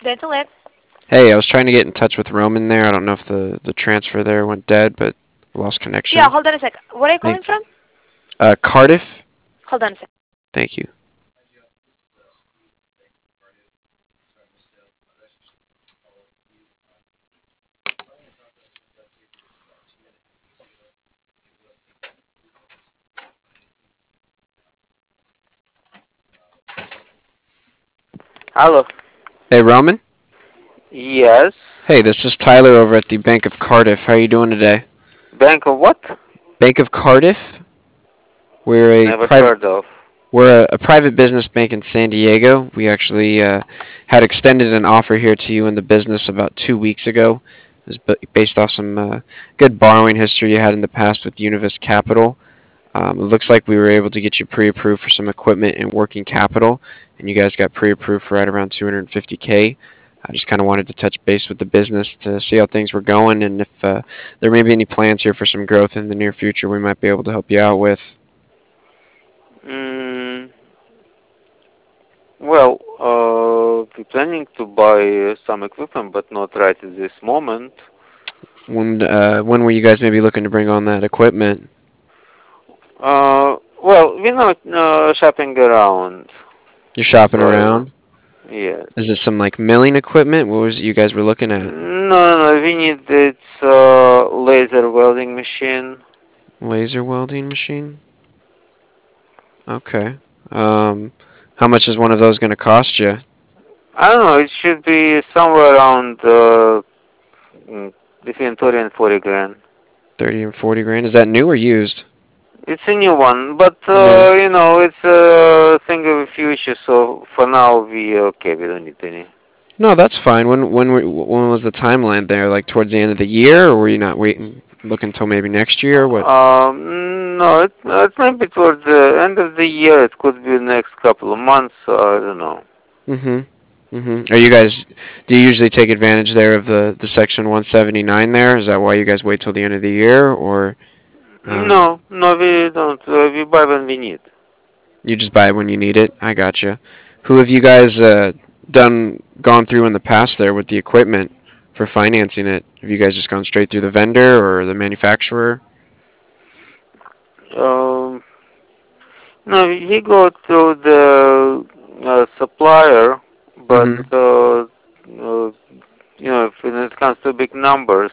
Internet. Hey, I was trying to get in touch with Roman there. I don't know if the transfer there went dead, but lost Yeah, connection. hold on a sec. Where are you calling Thank from? Cardiff. Hold on a sec. Thank you. Hello. Hey, Roman. Yes. Hey, this is Tyler over at the Bank of Cardiff. How are you doing today? Bank of what? Bank of Cardiff. We're a Never private heard of. we're a private business bank in San Diego. We actually had extended an offer here to you in the business about 2 weeks ago. It was based off some good borrowing history you had in the past with Univis Capital. It looks like we were able to get you pre-approved for some equipment and working capital, and you guys got pre-approved for right around 250K. I just kind of wanted to touch base with the business to see how things were going, and if there may be any plans here for some growth in the near future, we might be able to help you out with. Mm, well, we're planning to buy some equipment, but not right at this moment. When were you guys maybe looking to bring on that equipment? Well, we're not shopping around. You're shopping So, around. yes. Is it some like milling equipment? What was it you guys were looking at? No, we need this laser welding machine. Laser welding machine. Okay. Um, how much is one of those going to cost you? I don't know, it should be somewhere around mm, between 30 and 40 grand. 30 and 40 grand. Is that new or used? It's a new one, but New. it's a thing of the future. So for now, we okay. We don't need any. No, that's fine. When was the timeline there? Like towards the end of the year, or were you not waiting, looking until maybe next year? Or what? No, it might be towards the end of the year. It could be the next couple of months. I don't know. Mhm. Mhm. Are you guys? Do you usually take advantage there of the Section 179 there? Is that why you guys wait till the end of the year, or No, we don't. We buy when we need. you just buy it when you need it? I gotcha. Who have you guys gone through in the past there with the equipment for financing it? Have you guys just gone straight through the vendor or the manufacturer? Um, no, we go to the supplier, but Mhm. when it comes to big numbers,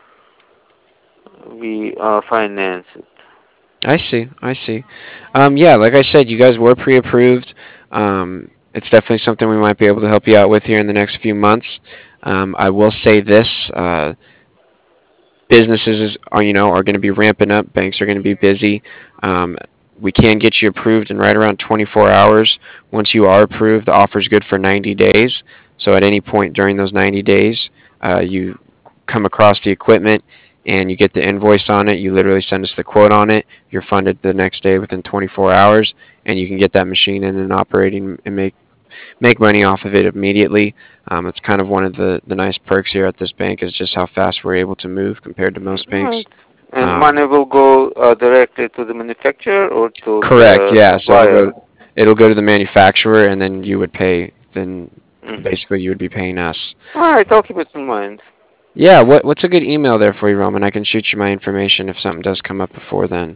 we finance it. I see. I see. Yeah, like I said, you guys were pre-approved. It's definitely something we might be able to help you out with here in the next few months. I will say this: businesses are going to be ramping up. Banks are going to be busy. Um, we can get you approved in right around 24 hours. Once you are approved, the offer is good for 90 days. So at any point during those 90 days, you come across the equipment and you get the invoice on it. You literally send us the quote on it. You're funded the next day within 24 hours, and you can get that machine in and operating and make money off of it immediately. It's kind of one of the nice perks here at this bank is just how fast we're able to move compared to most banks. Right. And Um, money will go directly to the manufacturer or to Correct, the yeah. So supplier. it'll go to the manufacturer, and then you would pay. Then Hmm. basically you would be paying us. All right, I'll keep it in mind. Yeah. What's a good email there for you, Roman? I can shoot you my information if something does come up before then.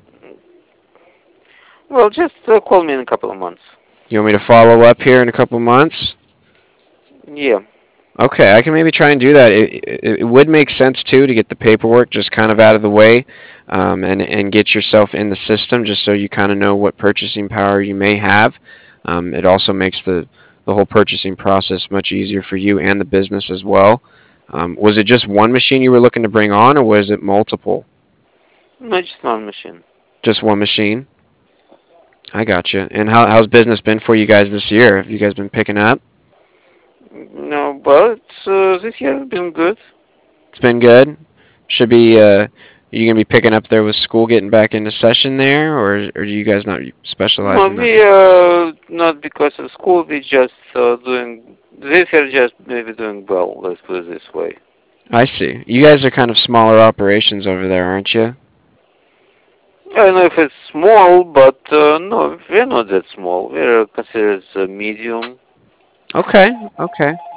Well, just call me in a couple of months. You want me to follow up here in a couple months? Yeah. Okay, I can maybe try and do that. It would make sense too to get the paperwork just kind of out of the way, and get yourself in the system just so you kind of know what purchasing power you may have. It also makes the whole purchasing process much easier for you and the business as well. Was it just one machine you were looking to bring on, or was it multiple? No, just one machine. Just one machine. I gotcha. And how's business been for you guys this year? Have you guys been picking up? No, but this year has been good. It's been good. Should be. You gonna be picking up there with school getting back into session there, or do you guys not specialize No, in that? we not because of school. We just doing this year. Just maybe doing well. Let's put it this way. I see. You guys are kind of smaller operations over there, aren't you? I don't know if it's small, but no, we're not that small. We're considered medium. Okay. Okay.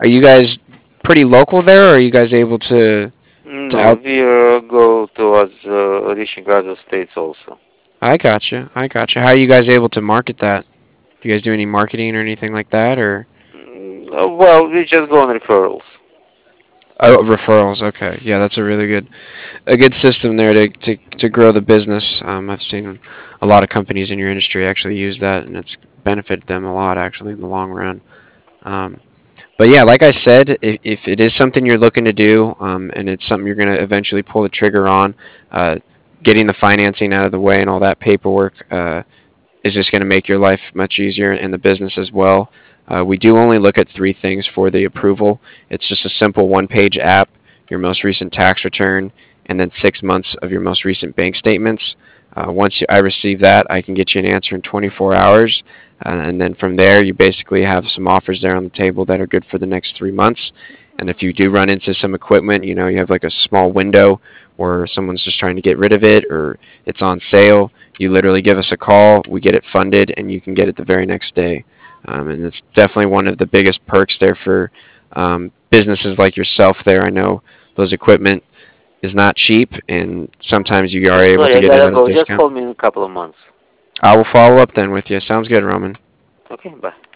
Are you guys pretty local there, or are you guys able to No, out? we go towards reaching other states also. I gotcha. I gotcha. How are you guys able to market that? Do you guys do any marketing or anything like that, or? Well, we just go on referrals. Oh, referrals. Okay, yeah, that's a good system there to grow the business. I've seen a lot of companies in your industry actually use that, and it's benefited them a lot actually in the long run. Um, but yeah, like I said, if it is something you're looking to do, and it's something you're going to eventually pull the trigger on, uh, getting the financing out of the way and all that paperwork is just going to make your life much easier and the business as well. We do only look at three things for the approval. It's just a simple one-page app, your most recent tax return, and then 6 months of your most recent bank statements. I receive that, I can get you an answer in 24 hours. And then from there, you basically have some offers there on the table that are good for the next 3 months. And if you do run into some equipment, you have like a small window where someone's just trying to get rid of it or it's on sale, you literally give us a call, we get it funded, and you can get it the very next day. And it's definitely one of the biggest perks there for businesses like yourself there. I know those equipment is not cheap, and sometimes you are able Sorry, to I get it gotta at a go. Just discount. call me in a couple of months. I will follow up then with you. Sounds good, Roman. Okay, bye.